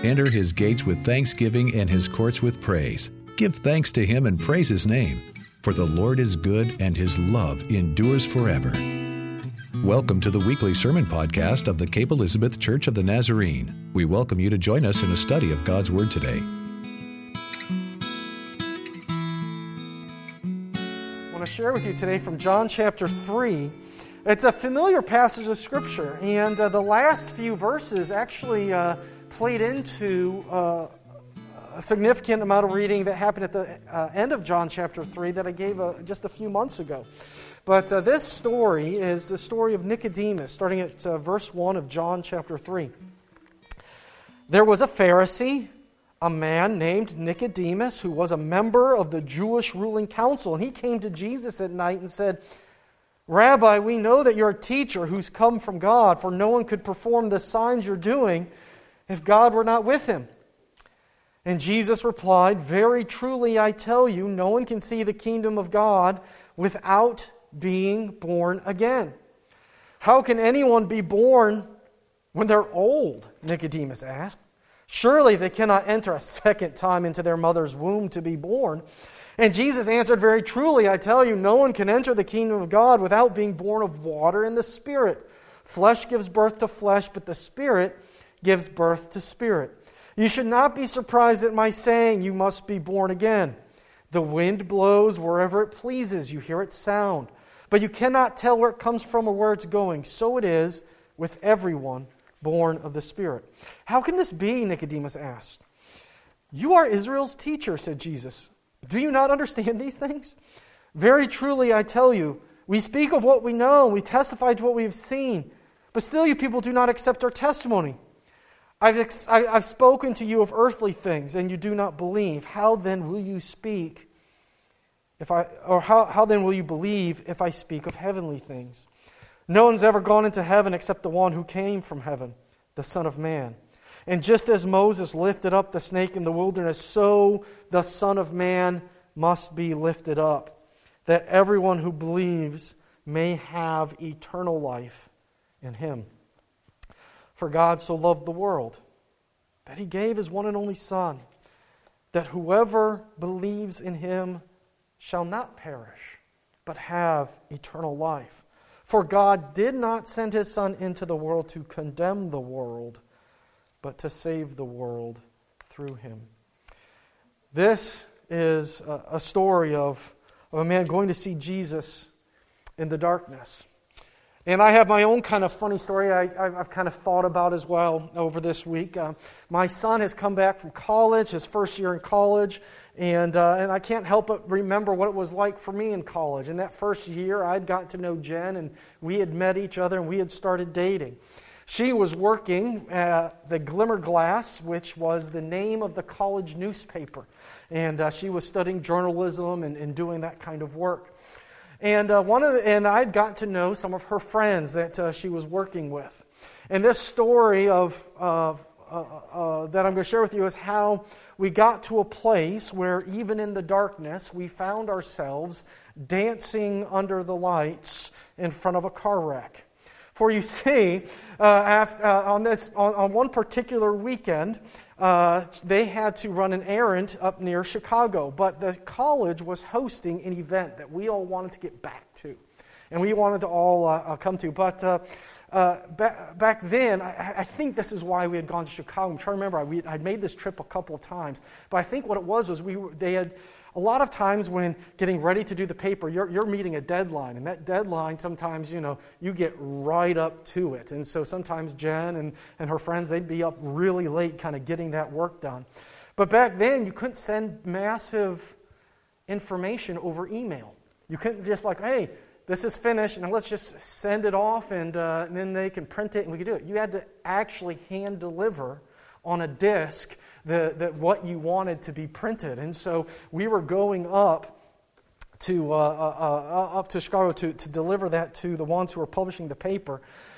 Enter His gates with thanksgiving and His courts with praise. Give thanks to Him and praise His name. For the Lord is good and His love endures forever. Welcome to the weekly sermon podcast of the Cape Elizabeth Church of the Nazarene. We welcome you to join us in a study of God's Word today. I want to share with you today from John chapter 3. It's a familiar passage of Scripture, and the last few verses actually played into a significant amount of reading that happened at the end of John chapter 3 that I gave just a few months ago. But this story is the story of Nicodemus, starting at verse 1 of John chapter 3. There was a Pharisee, a man named Nicodemus, who was a member of the Jewish ruling council, and he came to Jesus at night and said, "Rabbi, we know that you're a teacher who's come from God, for no one could perform the signs you're doing if God were not with him." And Jesus replied, "Very truly I tell you, no one can see the kingdom of God without being born again." "How can anyone be born when they're old?" Nicodemus asked. "Surely they cannot enter a second time into their mother's womb to be born." And Jesus answered, "Very truly I tell you, no one can enter the kingdom of God without being born of water and the Spirit. Flesh gives birth to flesh, but the Spirit gives birth to spirit. You should not be surprised at my saying you must be born again. The wind blows wherever it pleases. You hear its sound, but you cannot tell where it comes from or where it's going. So it is with everyone born of the Spirit." "How can this be?" Nicodemus asked. "You are Israel's teacher," said Jesus. "Do you not understand these things? Very truly I tell you, we speak of what we know, and we testify to what we have seen, but still you people do not accept our testimony. I've spoken to you of earthly things, and you do not believe. How then will you speak how then will you believe if I speak of heavenly things? No one's ever gone into heaven except the one who came from heaven, the Son of Man. And just as Moses lifted up the snake in the wilderness, so the Son of Man must be lifted up, that everyone who believes may have eternal life in him. For God so loved the world that he gave his one and only Son, that whoever believes in him shall not perish, but have eternal life. For God did not send his Son into the world to condemn the world, but to save the world through him." This is a story of a man going to see Jesus in the darkness. And I have my own kind of funny story I've kind of thought about as well over this week. My son has come back from college, his first year in college, and I can't help but remember what it was like for me in college. In that first year, I'd gotten to know Jen, and we had met each other, and we had started dating. She was working at the Glimmerglass, which was the name of the college newspaper, and she was studying journalism and doing that kind of work. And I'd got to know some of her friends that she was working with. And this story that I'm going to share with you is how we got to a place where even in the darkness we found ourselves dancing under the lights in front of a car wreck. For you see, on one particular weekend, they had to run an errand up near Chicago, but the college was hosting an event that we all wanted to get back to, and we wanted to all come to. But back then, I think this is why we had gone to Chicago. I'm trying to remember, I'd made this trip a couple of times, but I think what it was they had. A lot of times when getting ready to do the paper, you're meeting a deadline, and that deadline sometimes, you get right up to it. And so sometimes Jen and her friends, they'd be up really late kind of getting that work done. But back then, you couldn't send massive information over email. You couldn't just be like, "Hey, this is finished, and let's just send it off, and then they can print it, and we can do it." You had to actually hand deliver on a disk what you wanted to be printed. And so we were going up to Chicago to deliver that to the ones who were publishing the paper.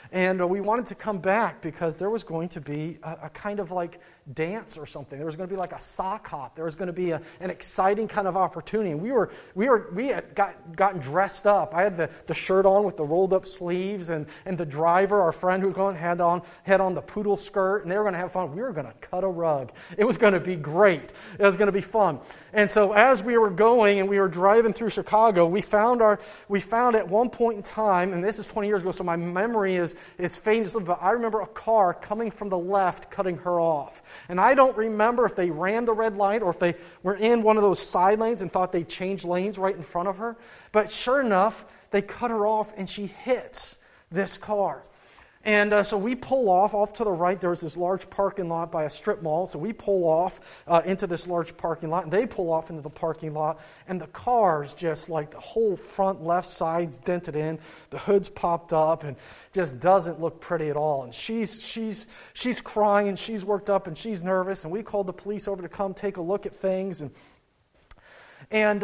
And we wanted to come back because there was going to be a kind of like dance or something. There was going to be like a sock hop. There was going to be an exciting kind of opportunity. And we had gotten dressed up. I had the shirt on with the rolled up sleeves, and the driver, our friend who was going, had on the poodle skirt, and they were going to have fun. We were going to cut a rug. It was going to be great. It was going to be fun. And so as we were going and we were driving through Chicago, we found at one point in time, and this is 20 years ago, so my memory is faint, but I remember a car coming from the left cutting her off. And I don't remember if they ran the red light or if they were in one of those side lanes and thought they'd change lanes right in front of her. But sure enough, they cut her off and she hits this car. And so we pull off to the right. There was this large parking lot by a strip mall. So we pull off into this large parking lot, and they pull off into the parking lot. And the car's just like the whole front left side's dented in. The hood's popped up and just doesn't look pretty at all. And she's crying, and she's worked up, and she's nervous. And we called the police over to come take a look at things. And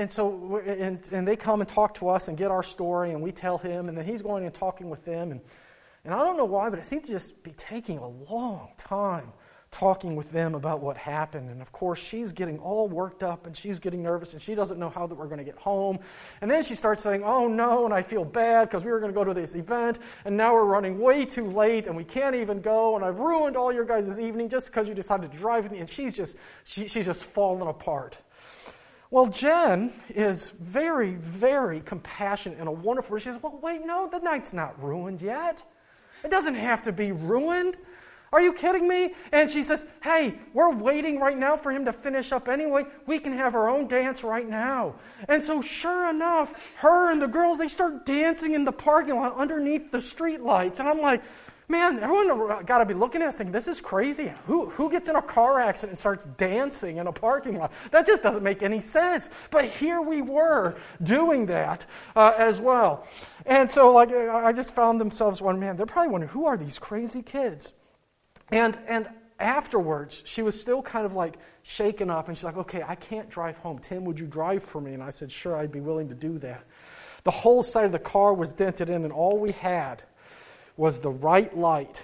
they come and talk to us and get our story, and we tell him, and then he's going and talking with them. And I don't know why, but it seemed to just be taking a long time talking with them about what happened. And of course, she's getting all worked up and she's getting nervous and she doesn't know how that we're going to get home. And then she starts saying, oh no, and I feel bad because we were going to go to this event and now we're running way too late and we can't even go and I've ruined all your guys' evening just because you decided to drive with me. And she's just falling apart. Well, Jen is very, very compassionate and a wonderful. She says, well, wait, no, the night's not ruined yet. It doesn't have to be ruined. Are you kidding me? And she says, hey, we're waiting right now for him to finish up anyway. We can have our own dance right now. And so sure enough, her and the girls, they start dancing in the parking lot underneath the street lights. And I'm like, man, everyone got to be looking at us thinking, this is crazy. Who gets in a car accident and starts dancing in a parking lot? That just doesn't make any sense. But here we were doing that as well. And so I just found themselves wondering, man, they're probably wondering, who are these crazy kids? And afterwards, she was still kind of like shaken up, and she's like, okay, I can't drive home. Tim, would you drive for me? And I said, sure, I'd be willing to do that. The whole side of the car was dented in, and all we had was the right light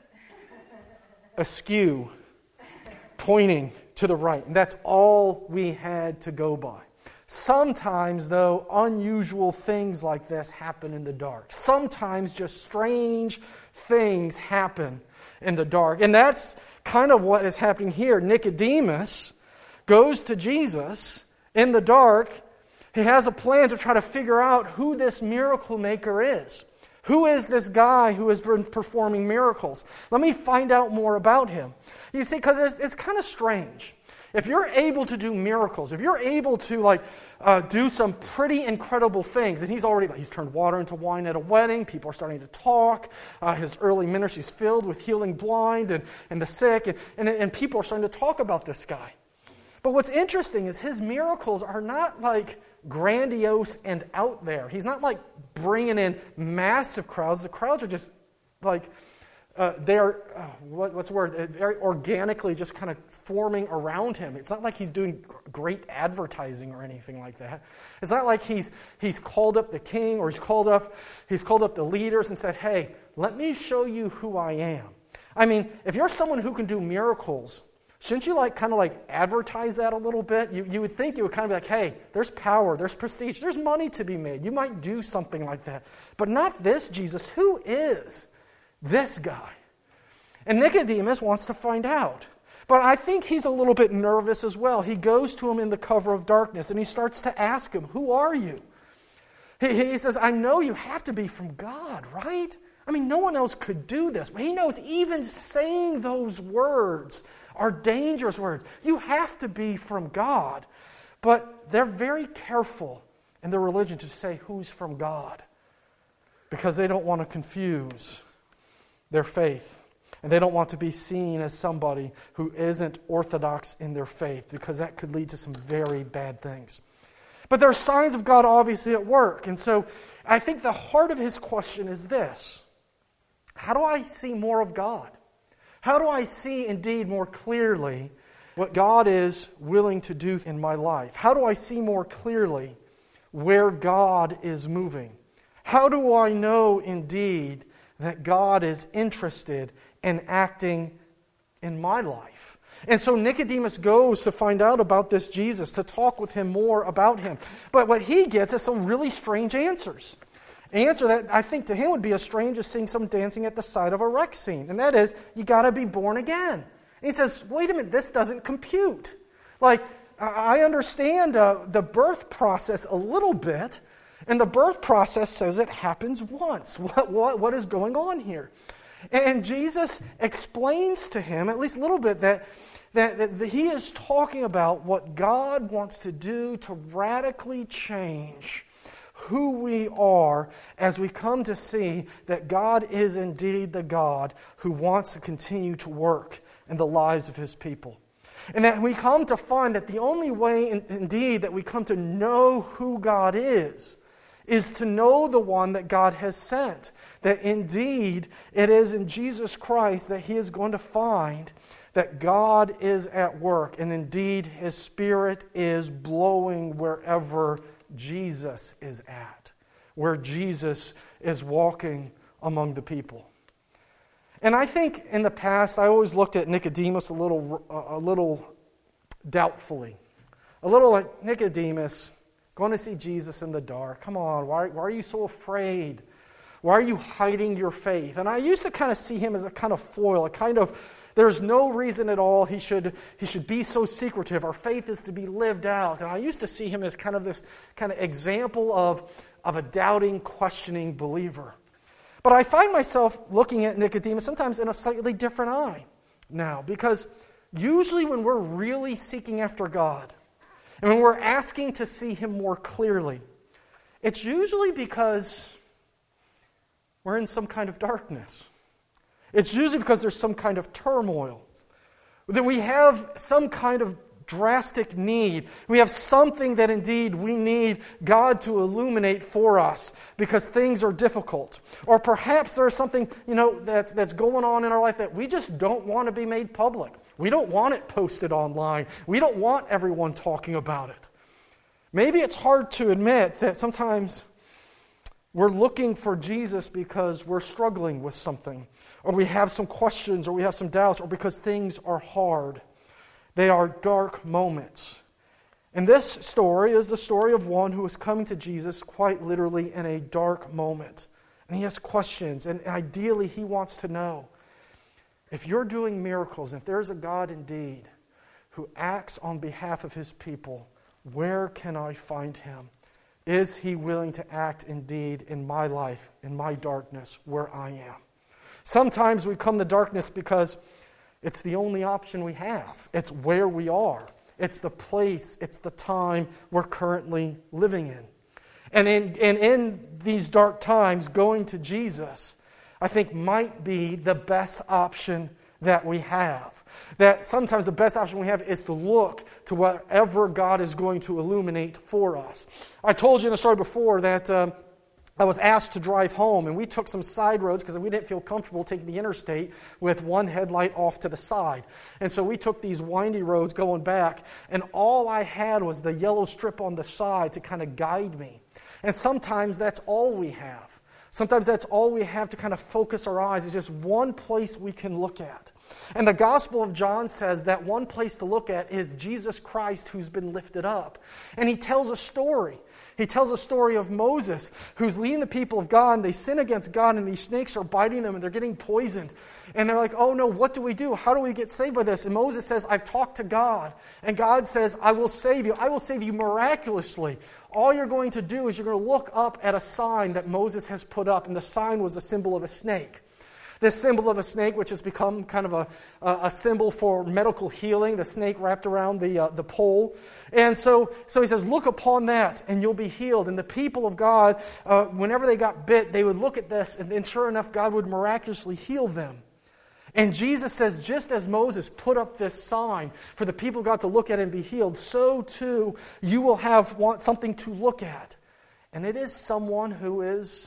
askew, pointing to the right. And that's all we had to go by. Sometimes, though, unusual things like this happen in the dark. Sometimes just strange things happen in the dark. And that's kind of what is happening here. Nicodemus goes to Jesus in the dark. He has a plan to try to figure out who this miracle maker is. Who is this guy who has been performing miracles? Let me find out more about him. You see, because it's kind of strange. If you're able to do miracles, if you're able to do some pretty incredible things, and he's turned water into wine at a wedding, people are starting to talk, his early ministry is filled with healing blind and the sick, and people are starting to talk about this guy. But what's interesting is his miracles are not like grandiose and out there. He's not like bringing in massive crowds. The crowds are just like, what's the word? Very organically just kind of forming around him. It's not like he's doing great advertising or anything like that. It's not like he's called up the king or he's called up the leaders and said, hey, let me show you who I am. I mean, if you're someone who can do miracles, shouldn't you kind of advertise that a little bit? You would think you would kind of be like, hey, there's power, there's prestige, there's money to be made. You might do something like that. But not this Jesus. Who is this guy? And Nicodemus wants to find out. But I think he's a little bit nervous as well. He goes to him in the cover of darkness and he starts to ask him, who are you? He says, I know you have to be from God, right? I mean, no one else could do this. But he knows even saying those words are dangerous words. You have to be from God. But they're very careful in their religion to say who's from God because they don't want to confuse their faith. And they don't want to be seen as somebody who isn't orthodox in their faith because that could lead to some very bad things. But there are signs of God obviously at work. And so I think the heart of his question is this. How do I see more of God? How do I see indeed more clearly what God is willing to do in my life? How do I see more clearly where God is moving? How do I know indeed that God is interested in acting in my life. And so Nicodemus goes to find out about this Jesus, to talk with him more about him. But what he gets is some really strange answers. An answer that I think to him would be as strange as seeing someone dancing at the side of a wreck scene. And that is, you got to be born again. And he says, wait a minute, this doesn't compute. Like, I understand the birth process a little bit, and the birth process says it happens once. What is going on here? And Jesus explains to him, at least a little bit, that he is talking about what God wants to do to radically change who we are as we come to see that God is indeed the God who wants to continue to work in the lives of His people. And that we come to find that the only way, indeed, that we come to know who God is to know the one that God has sent. That indeed, it is in Jesus Christ that he is going to find that God is at work, and indeed His Spirit is blowing wherever Jesus is at, where Jesus is walking among the people. And I think in the past, I always looked at Nicodemus a little doubtfully. A little like, Nicodemus, going to see Jesus in the dark. Come on, why are you so afraid? Why are you hiding your faith? And I used to kind of see him as a kind of foil, a kind of, there's no reason at all he should be so secretive. Our faith is to be lived out. And I used to see him as kind of this kind of example of a doubting, questioning believer. But I find myself looking at Nicodemus sometimes in a slightly different eye now, because usually when we're really seeking after God, and when we're asking to see Him more clearly, it's usually because we're in some kind of darkness. It's usually because there's some kind of turmoil, that we have some kind of drastic need. We have something that indeed we need God to illuminate for us because things are difficult. Or perhaps there's something, that's going on in our life that we just don't want to be made public. We don't want it posted online. We don't want everyone talking about it. Maybe it's hard to admit that sometimes we're looking for Jesus because we're struggling with something, or we have some questions, or we have some doubts, or because things are hard. They are dark moments. And this story is the story of one who is coming to Jesus quite literally in a dark moment. And he has questions, and ideally he wants to know, if you're doing miracles, if there's a God indeed who acts on behalf of His people, where can I find Him? Is He willing to act indeed in my life, in my darkness, where I am? Sometimes we come to darkness because it's the only option we have. It's where we are. It's the place, it's the time we're currently living in. And in these dark times, going to Jesus, I think, might be the best option that we have. That sometimes the best option we have is to look to whatever God is going to illuminate for us. I told you in the story before that I was asked to drive home, and we took some side roads because we didn't feel comfortable taking the interstate with one headlight off to the side. And so we took these windy roads going back, and all I had was the yellow strip on the side to kind of guide me. And sometimes that's all we have. Sometimes that's all we have to kind of focus our eyes, is just one place we can look at. And the Gospel of John says that one place to look at is Jesus Christ who's been lifted up. And he tells a story. He tells a story of Moses who's leading the people of God, and they sin against God, and these snakes are biting them, and they're getting poisoned. And they're like, oh no, what do we do? How do we get saved by this? And Moses says, I've talked to God. And God says, I will save you. I will save you miraculously. All you're going to do is you're going to look up at a sign that Moses has put up, and the sign was the symbol of a snake. This symbol of a snake, which has become kind of a symbol for medical healing, the snake wrapped around the pole. And so he says, look upon that and you'll be healed. And the people of God, whenever they got bit, they would look at this, and then sure enough, God would miraculously heal them. And Jesus says, just as Moses put up this sign for the people of God to look at and be healed, so too you will want something to look at. And it is someone who is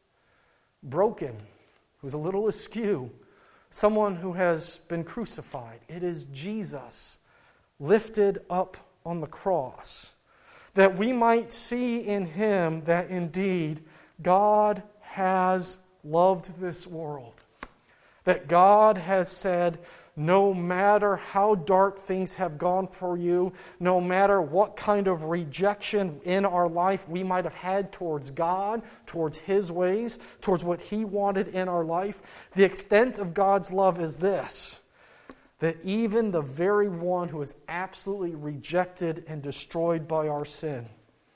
broken, who's a little askew, someone who has been crucified. It is Jesus lifted up on the cross, that we might see in Him that indeed God has loved this world. That God has said, no matter how dark things have gone for you, no matter what kind of rejection in our life we might have had towards God, towards His ways, towards what He wanted in our life, the extent of God's love is this, that even the very one who is absolutely rejected and destroyed by our sin,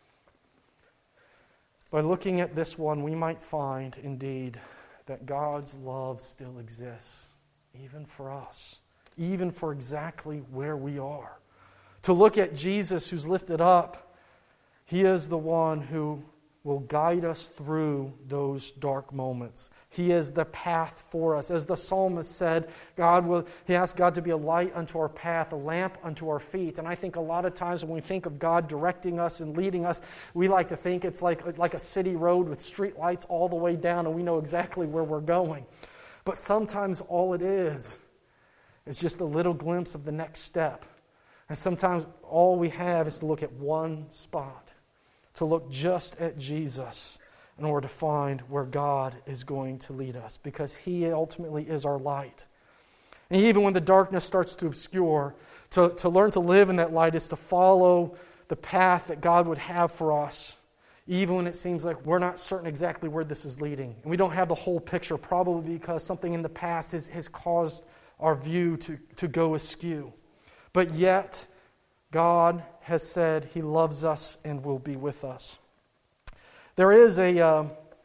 by looking at this one, we might find, indeed, that God's love still exists, even for us, even for exactly where we are. To look at Jesus who's lifted up, He is the one who will guide us through those dark moments. He is the path for us. As the psalmist said, He asked God to be a light unto our path, a lamp unto our feet. And I think a lot of times when we think of God directing us and leading us, we like to think it's like a city road with street lights all the way down and we know exactly where we're going. But sometimes all it is just a little glimpse of the next step. And sometimes all we have is to look at one spot, to look just at Jesus in order to find where God is going to lead us, because He ultimately is our light. And even when the darkness starts to obscure, to learn to live in that light is to follow the path that God would have for us, even when it seems like we're not certain exactly where this is leading. And we don't have the whole picture, probably because something in the past has caused our view to go askew. But yet, God has said He loves us and will be with us. There is a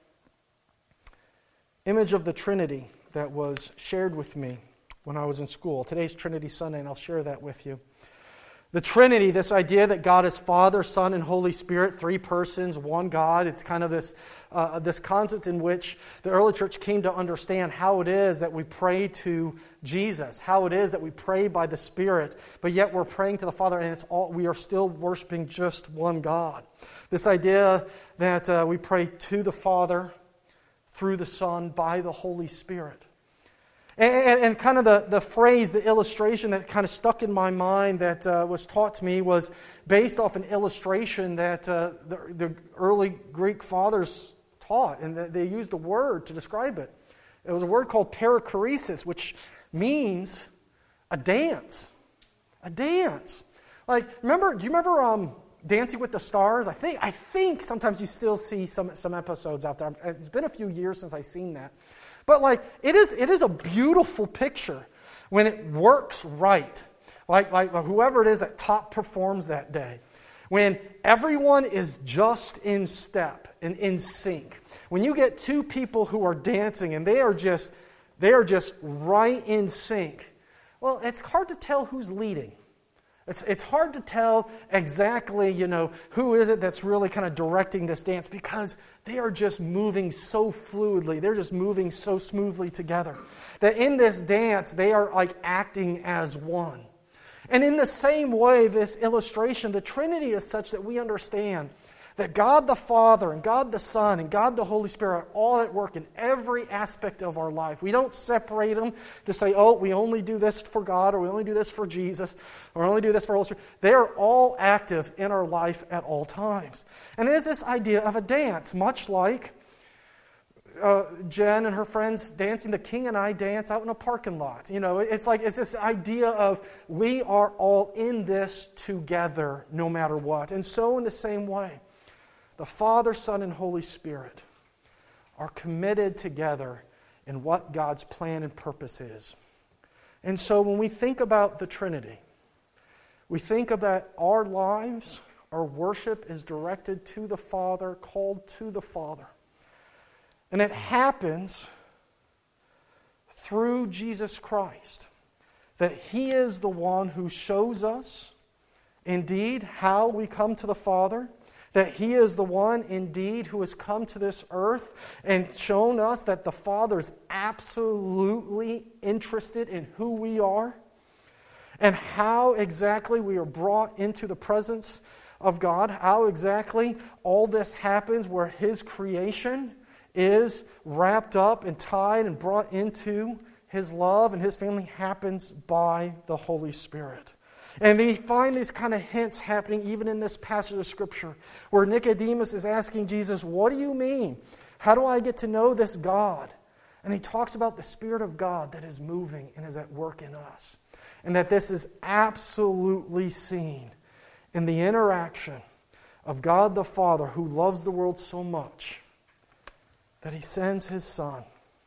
image of the Trinity that was shared with me when I was in school. Today's Trinity Sunday, and I'll share that with you. The Trinity, this idea that God is Father, Son, and Holy Spirit, three persons, one God. It's kind of this concept in which the early church came to understand how it is that we pray to Jesus, how it is that we pray by the Spirit, but yet we're praying to the Father, and we are still worshiping just one God. This idea that we pray to the Father, through the Son, by the Holy Spirit. And kind of the phrase, the illustration that kind of stuck in my mind that was taught to me was based off an illustration that the early Greek fathers taught, and they used a word to describe it. It was a word called perichoresis, which means a dance. A dance. Do you remember Dancing with the Stars? I think sometimes you still see some episodes out there. It's been a few years since I've seen that. But it is a beautiful picture when it works right. Like whoever it is that top performs that day. When everyone is just in step and in sync. When you get two people who are dancing and they are just right in sync. Well, it's hard to tell who's leading. It's hard to tell exactly, who is it that's really kind of directing this dance, because they are just moving so fluidly. They're just moving so smoothly together that in this dance, they are like acting as one. And in the same way, this illustration, the Trinity is such that we understand that God the Father and God the Son and God the Holy Spirit are all at work in every aspect of our life. We don't separate them to say, we only do this for God, or we only do this for Jesus, or we only do this for Holy Spirit. They are all active in our life at all times. And it is this idea of a dance, much like Jen and her friends dancing the King and I dance out in a parking lot. It's this idea of we are all in this together no matter what. And so in the same way, the Father, Son, and Holy Spirit are committed together in what God's plan and purpose is. And so when we think about the Trinity, we think about our lives, our worship is directed to the Father, called to the Father. And it happens through Jesus Christ, that He is the one who shows us, indeed, how we come to the Father, that He is the one, indeed, who has come to this earth and shown us that the Father is absolutely interested in who we are and how exactly we are brought into the presence of God, how exactly all this happens where His creation is wrapped up and tied and brought into His love and His family happens by the Holy Spirit. And we find these kind of hints happening even in this passage of Scripture where Nicodemus is asking Jesus, what do you mean? How do I get to know this God? And he talks about the Spirit of God that is moving and is at work in us. And that this is absolutely seen in the interaction of God the Father, who loves the world so much that he sends his Son.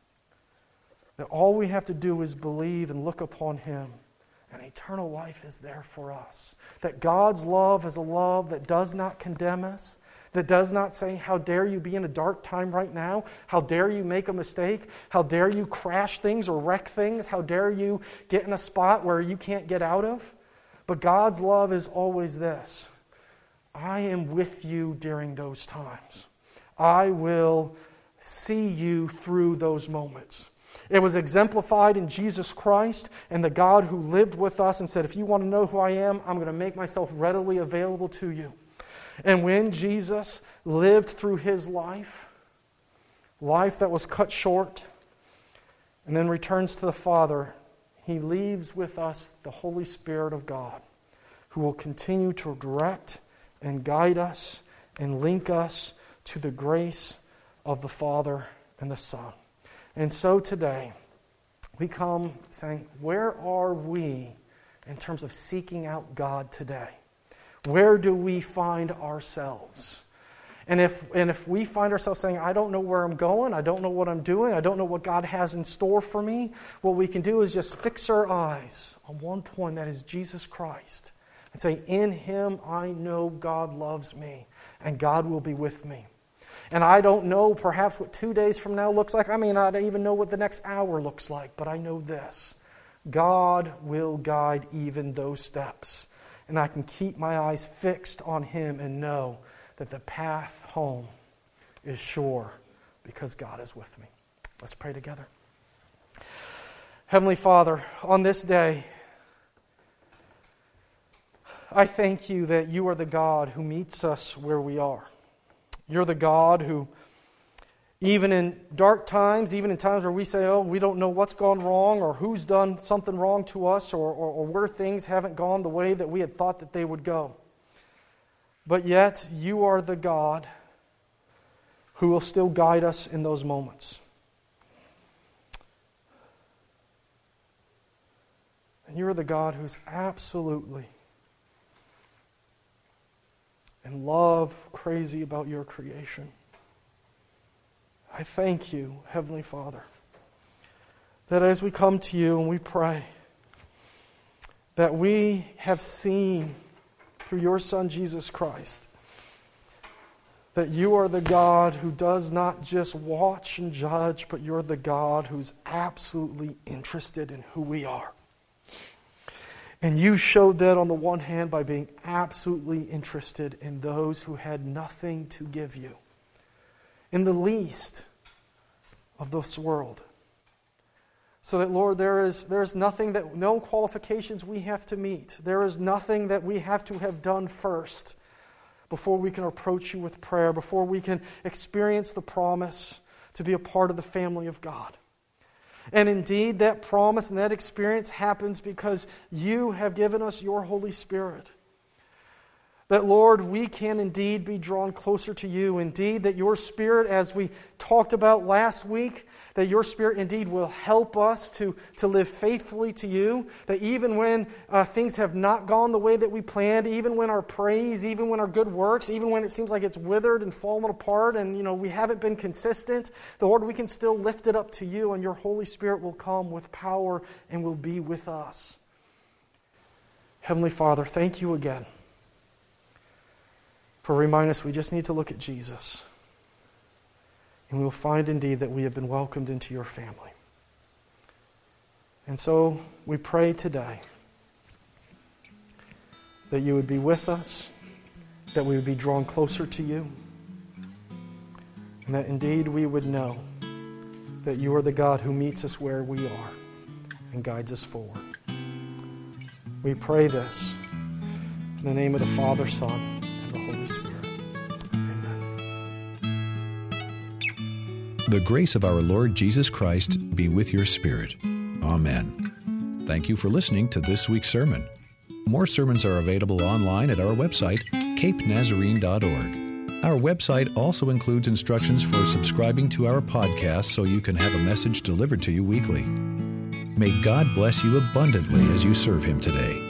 That all we have to do is believe and look upon him, and eternal life is there for us. That God's love is a love that does not condemn us, that does not say, how dare you be in a dark time right now? How dare you make a mistake? How dare you crash things or wreck things? How dare you get in a spot where you can't get out of? But God's love is always this: I am with you during those times. I will see you through those moments. It was exemplified in Jesus Christ and the God who lived with us and said, if you want to know who I am, I'm going to make myself readily available to you. And when Jesus lived through his life that was cut short, and then returns to the Father, he leaves with us the Holy Spirit of God, who will continue to direct and guide us and link us to the grace of the Father and the Son. And so today, we come saying, where are we in terms of seeking out God today? Where do we find ourselves? And if we find ourselves saying, I don't know where I'm going, I don't know what I'm doing, I don't know what God has in store for me, what we can do is just fix our eyes on one point, that is Jesus Christ, and say, in him I know God loves me, and God will be with me. And I don't know perhaps what 2 days from now looks like. I may not even know what the next hour looks like, but I know this: God will guide even those steps. And I can keep my eyes fixed on him and know that the path home is sure because God is with me. Let's pray together. Heavenly Father, on this day, I thank you that you are the God who meets us where we are. You're the God who, even in dark times, even in times where we say, oh, we don't know what's gone wrong or who's done something wrong to us or where things haven't gone the way that we had thought that they would go. But yet, you are the God who will still guide us in those moments. And you are the God who's absolutely in love, crazy about your creation. I thank you, Heavenly Father, that as we come to you and we pray, that we have seen through your Son, Jesus Christ, that you are the God who does not just watch and judge, but you're the God who's absolutely interested in who we are. And you showed that on the one hand by being absolutely interested in those who had nothing to give you, in the least of this world. So that, Lord, there is nothing that, no qualifications we have to meet. There is nothing that we have to have done first before we can approach you with prayer, before we can experience the promise to be a part of the family of God. And indeed, that promise and that experience happens because you have given us your Holy Spirit. That, Lord, we can indeed be drawn closer to you. Indeed, that your Spirit, as we talked about last week, that your Spirit indeed will help us to live faithfully to you. That even when things have not gone the way that we planned, even when our praise, even when our good works, even when it seems like it's withered and fallen apart and we haven't been consistent, the Lord, we can still lift it up to you, and your Holy Spirit will come with power and will be with us. Heavenly Father, thank you again for reminding us we just need to look at Jesus. And we will find indeed that we have been welcomed into your family. And so we pray today that you would be with us, that we would be drawn closer to you, and that indeed we would know that you are the God who meets us where we are and guides us forward. We pray this in the name of the Father, Son, and the Holy Spirit. The grace of our Lord Jesus Christ be with your spirit. Amen. Thank you for listening to this week's sermon. More sermons are available online at our website, capenazarene.org. Our website also includes instructions for subscribing to our podcast so you can have a message delivered to you weekly. May God bless you abundantly as you serve Him today.